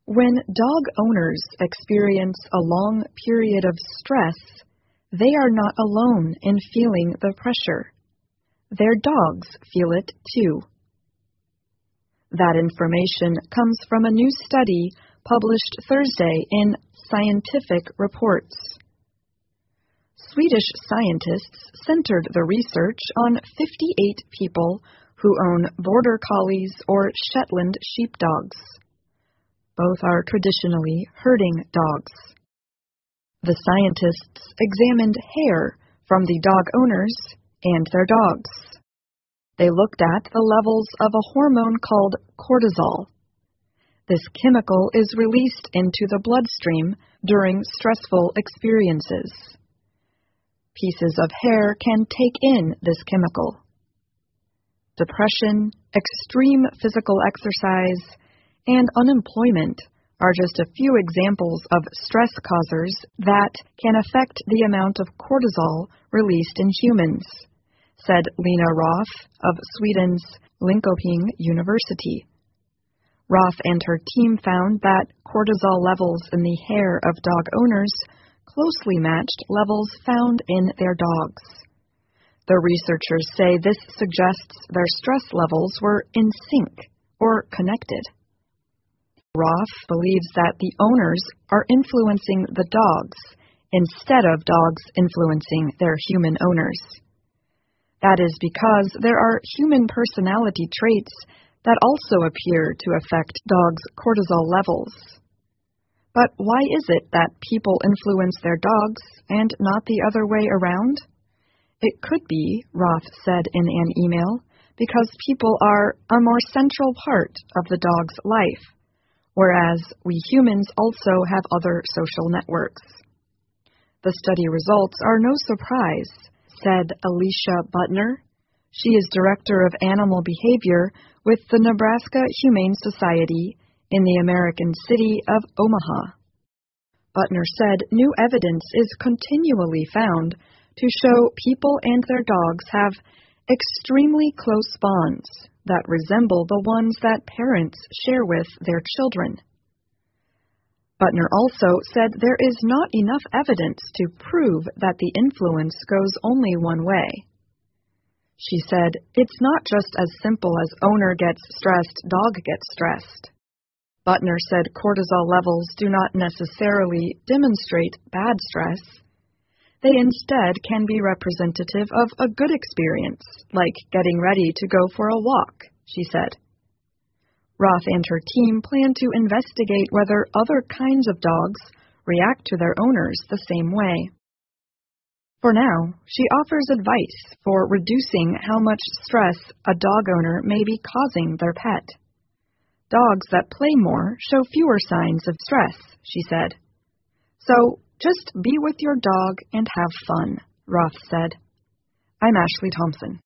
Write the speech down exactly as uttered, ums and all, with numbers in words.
When dog owners experience a long period of stress, they are not alone in feeling the pressure. Their dogs feel it too. That information comes from a new study published Thursday in Scientific Reports. Swedish scientists centered the research on fifty-eight people who own Border Collies or Shetland sheepdogs. Both are traditionally herding dogs. The scientists examined hair from the dog owners and their dogs. They looked at the levels of a hormone called cortisol. This chemical is released into the bloodstream during stressful experiences. Pieces of hair can take in this chemical. Depression, extreme physical exercise, and unemployment are just a few examples of stress causers that can affect the amount of cortisol released in humans, said Lena Roth of Sweden's Linköping University. Roth and her team found that cortisol levels in the hair of dog owners closely matched levels found in their dogs. The researchers say this suggests their stress levels were in sync or connected. Roth believes that the owners are influencing the dogs instead of dogs influencing their human owners. That is because there are human personality traits that also appear to affect dogs' cortisol levels. But why is it that people influence their dogs and not the other way around? It could be, Roth said in an email, because people are a more central part of the dog's life, whereas we humans also have other social networks. The study results are no surprise, said Alicia Butner. She is Director of Animal Behavior with the Nebraska Humane Society in the American city of Omaha. Butner said new evidence is continually found to show people and their dogs have extremely close bonds that resemble the ones that parents share with their children. Butner also said there is not enough evidence to prove that the influence goes only one way. She said, it's not just as simple as owner gets stressed, dog gets stressed. Butner said cortisol levels do not necessarily demonstrate bad stress. They instead can be representative of a good experience, like getting ready to go for a walk, she said. Roth and her team plan to investigate whether other kinds of dogs react to their owners the same way. For now, she offers advice for reducing how much stress a dog owner may be causing their pet. Dogs that play more show fewer signs of stress, she said. So, just be with your dog and have fun, Roth said. I'm Ashley Thompson.